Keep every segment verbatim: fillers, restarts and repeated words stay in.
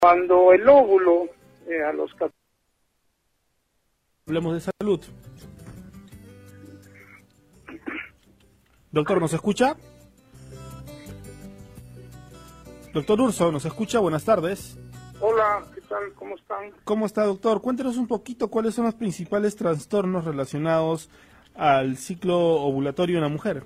Cuando el óvulo eh, a los catorce... Hablemos de salud. Doctor, ¿nos escucha? Doctor Urso, ¿nos escucha? Buenas tardes. Hola, ¿qué tal? ¿Cómo están? ¿Cómo está, doctor? Cuéntenos un poquito cuáles son los principales trastornos relacionados al ciclo ovulatorio en la mujer.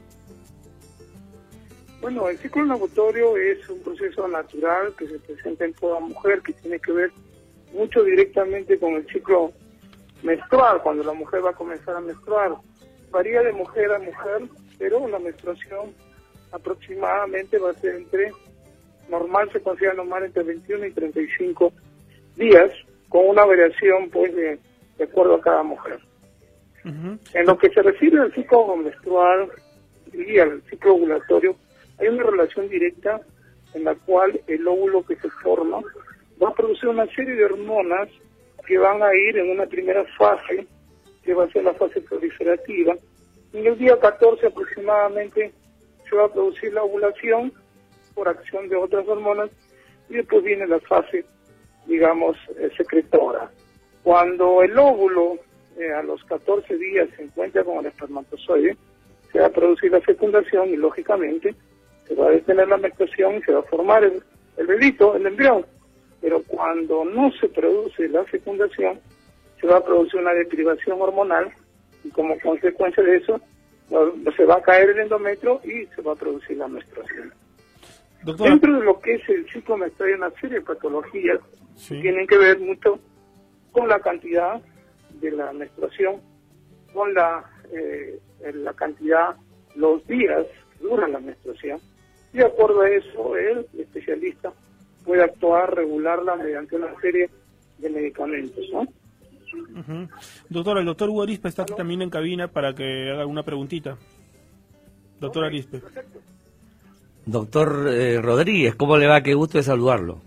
Bueno, el ciclo ovulatorio es un proceso natural que se presenta en toda mujer, que tiene que ver mucho directamente con el ciclo menstrual, cuando la mujer va a comenzar a menstruar. Varía de mujer a mujer, pero la menstruación aproximadamente va a ser entre, normal se considera normal entre veintiuno y treinta y cinco días, con una variación pues de, de acuerdo a cada mujer. Uh-huh. En lo que se refiere al ciclo menstrual y al ciclo ovulatorio, hay una relación directa en la cual el óvulo que se forma va a producir una serie de hormonas que van a ir en una primera fase, que va a ser la fase proliferativa. En el día catorce aproximadamente se va a producir la ovulación por acción de otras hormonas y después viene la fase, digamos, eh, secretora. Cuando el óvulo eh, a los catorce días se encuentra con el espermatozoide, se va a producir la fecundación y lógicamente se va a detener la menstruación y se va a formar el, el bebito, el embrión. Pero cuando no se produce la fecundación, se va a producir una deprivación hormonal y como consecuencia de eso se va a caer el endometrio y se va a producir la menstruación. Doctora. Dentro de lo que es el ciclo menstrual hay una serie de patologías sí. que tienen que ver mucho con la cantidad de la menstruación, con la, eh, la cantidad, los días que dura la menstruación. Y de acuerdo a eso, el especialista puede actuar, regularla mediante una serie de medicamentos, ¿no? Uh-huh. Doctora, el doctor Hugo Arispe está aquí ¿Aló? También en cabina para que haga una preguntita. Doctor okay, Arispe. Perfecto. Doctor eh, Rodríguez, ¿cómo le va? Qué gusto de saludarlo.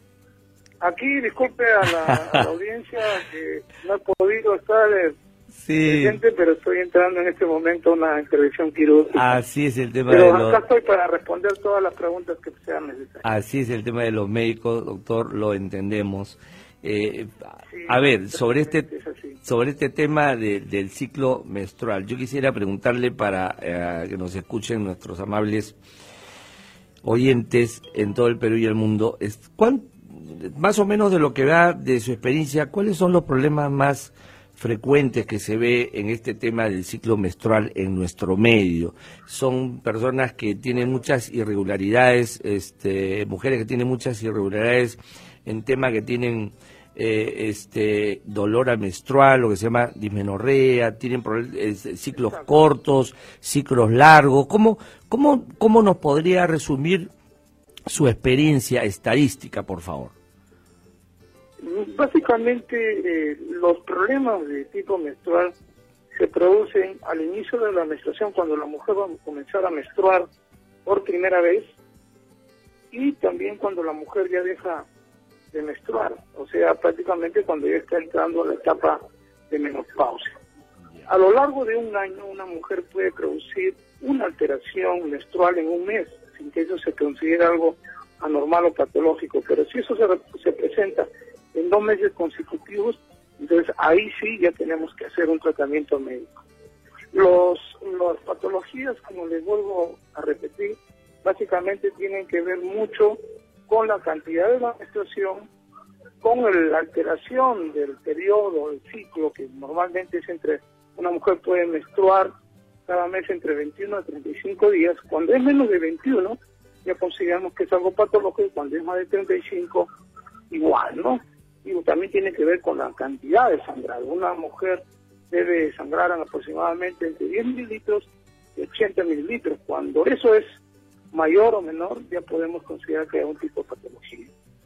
Aquí, disculpe a la, a la audiencia que no he podido estar eh, sí. presente, pero estoy entrando en este momento a una intervención quirúrgica. Así es el tema pero de los... los... acá estoy para responder todas las preguntas que sean necesarias. Así es el tema de los médicos, doctor, lo entendemos. Eh, sí, a ver, sobre este sobre este tema de, del ciclo menstrual, yo quisiera preguntarle para eh, que nos escuchen nuestros amables oyentes en todo el Perú y el mundo, es, ¿cuán, más o menos de lo que va de su experiencia, cuáles son los problemas más frecuentes que se ve en este tema del ciclo menstrual en nuestro medio? Son personas que tienen muchas irregularidades, este, mujeres que tienen muchas irregularidades en tema que tienen eh, este dolor menstrual, lo que se llama dismenorrea, tienen eh, ciclos cortos, ciclos largos. ¿Cómo, cómo, cómo nos podría resumir su experiencia estadística, por favor? Básicamente, eh, los problemas de tipo menstrual se producen al inicio de la menstruación, cuando la mujer va a comenzar a menstruar por primera vez, y también cuando la mujer ya deja de menstruar, o sea, prácticamente cuando ya está entrando a la etapa de menopausia. A lo largo de un año, una mujer puede producir una alteración menstrual en un mes, sin que eso se considere algo anormal o patológico, pero si eso se, se presenta en dos meses consecutivos, entonces ahí sí ya tenemos que hacer un tratamiento médico. Los, las patologías, como les vuelvo a repetir, básicamente tienen que ver mucho con la cantidad de la menstruación, con el, la alteración del periodo, del ciclo, que normalmente es entre, una mujer puede menstruar cada mes entre veintiuno a treinta y cinco días. Cuando es menos de veintiuno, ya consideramos que es algo patológico, y cuando es más de treinta y cinco, igual, ¿no? Y también tiene que ver con la cantidad de sangrado. Una mujer debe sangrar aproximadamente entre diez mililitros y ochenta mililitros. Cuando eso es mayor o menor, ya podemos considerar que hay un tipo de patología.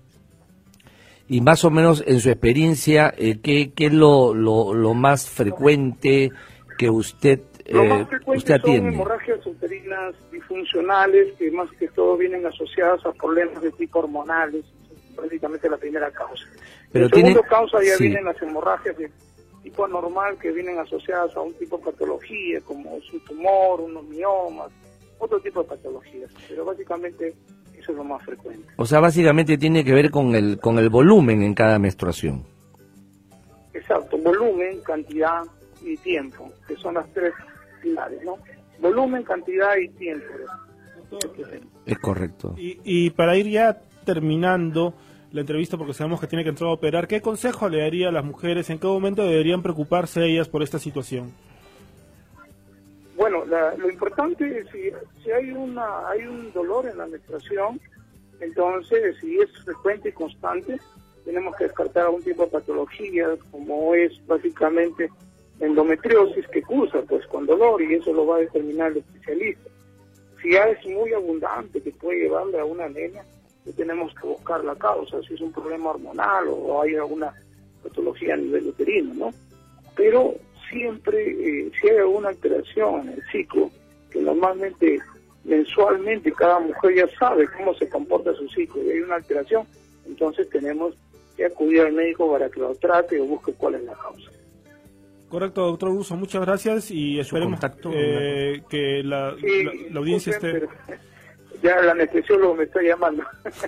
Y más o menos en su experiencia, eh, ¿qué, qué es lo, lo, lo más frecuente que usted, eh, lo más frecuente usted atiende? Son hemorragias uterinas disfuncionales, que más que todo vienen asociadas a problemas de tipo hormonales, prácticamente la primera causa. Pero la segunda tiene... causa ya sí. vienen las hemorragias de tipo anormal, que vienen asociadas a un tipo de patología, como es un tumor, unos miomas, otro tipo de patologías. Pero básicamente Eso es lo más frecuente. O sea, básicamente tiene que ver con el con el volumen en cada menstruación. Exacto, volumen, cantidad y tiempo, que son las tres pilares, ¿no? Volumen, cantidad y tiempo. Es correcto. Y, y para ir ya terminando la entrevista, porque sabemos que tiene que entrar a operar, ¿qué consejo le daría a las mujeres? ¿En qué momento deberían preocuparse ellas por esta situación? Bueno, la, lo importante es si, si hay una hay un dolor en la menstruación, entonces si es frecuente y constante, tenemos que descartar algún tipo de patología, como es básicamente endometriosis, que cursa pues con dolor, y eso lo va a determinar el especialista. Si ya es muy abundante, que puede llevarle a una anemia, tenemos que buscar la causa, si es un problema hormonal o hay alguna patología a nivel uterino, ¿no? Pero siempre, eh, si hay alguna alteración en el ciclo, que normalmente mensualmente cada mujer ya sabe cómo se comporta su ciclo y hay una alteración, entonces tenemos que acudir al médico para que lo trate o busque cuál es la causa. Correcto, doctor Urruzo, muchas gracias y esperemos contacto, eh, que la, sí, la, la audiencia esté... Ya el anestesiólogo me está llamando.